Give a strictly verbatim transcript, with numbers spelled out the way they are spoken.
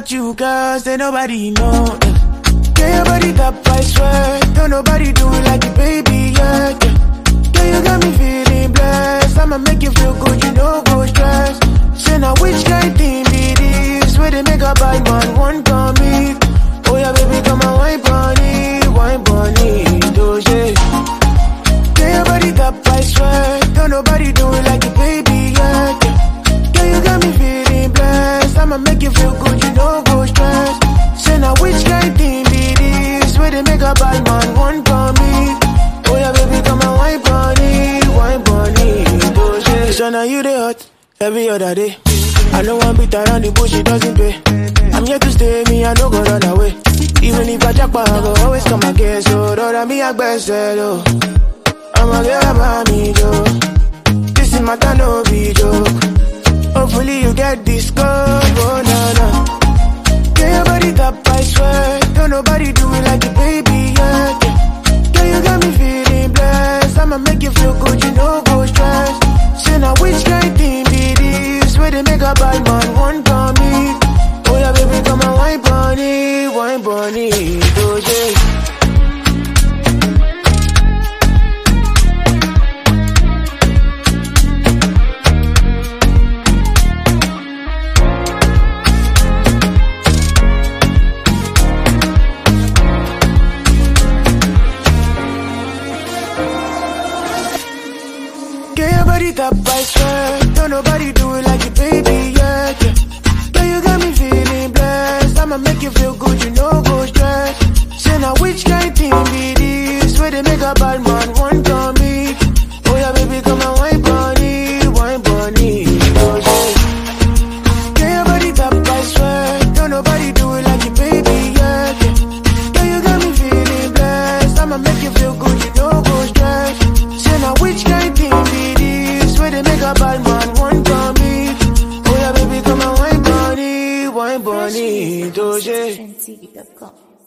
about you, girl, say nobody know. Get your body top, I swear. Don't nobody do it like you, baby, yeah, yeah. Girl, you got me feeling blessed. I'ma make you feel good, you know, go stress. Say now which kind thing be this? Where they make a bad man, one come me. Oh yeah, baby, come on, wine bunny, wine bunny, doje. Get your body top, I swear. Don't nobody do it like you, baby, yeah, yeah. Girl, you got me feeling blessed. I'ma make you feel good, you know, go stress. Say now which kind thing be this? Where they make a bad man, one come me. Oh yeah, baby, come on, wine bunny, wine bunny, doje. So now you the hot, every other day. I know one beat around the bush, it doesn't pay. I'm here to stay, me, I no go run away. Even if I jack I go always come again. So don't me a best, oh. I'ma get about me, Joe. This is my time, no be joke. Hopefully you get this go, oh, no, no. Get your body top, I swear. Don't nobody do it like you, baby, yeah, yeah. Girl, you got me feeling blessed. I'ma make you feel good, you know, go stress. Say now which kind thing be this? Where they make a bad man, one come me. Oh yeah, baby, come on, wine bunny, wine bunny, doje. Get your body top, I swear. Don't nobody do it like you, baby, yeah, yeah. Girl, you got me feeling blessed. I'ma make you feel good, you know, go stress. Say now which kind thing be this? Where they make a bad man, one come me. Oh yeah, baby, come on, wine bunny, wine bunny, oh yeah. Get your body top, I swear. Don't nobody do it like you, baby, yeah, yeah. Girl, you got me feeling blessed. I'ma make you feel good, you know, go stress. Say now which kind thing be this? Where they make a bad man, one come me. Oh yeah, baby, come on, wine bunny, wine bunny, doje. T V dot com